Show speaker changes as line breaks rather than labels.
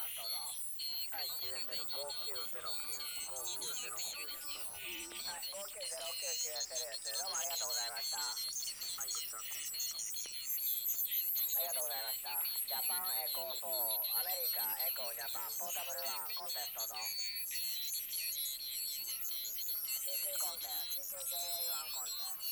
どうぞ。はい、GSL5909、5909です。どうぞ。はい、5909GSL です。どうもありがとうございました。はい、こちらコンテスト。ありがとうございました。ジャパンエコー4、アメリカエコージャパン、ポータブル1、コンテストどうぞ。CQ コンテスト、CQJA1 コンテスト。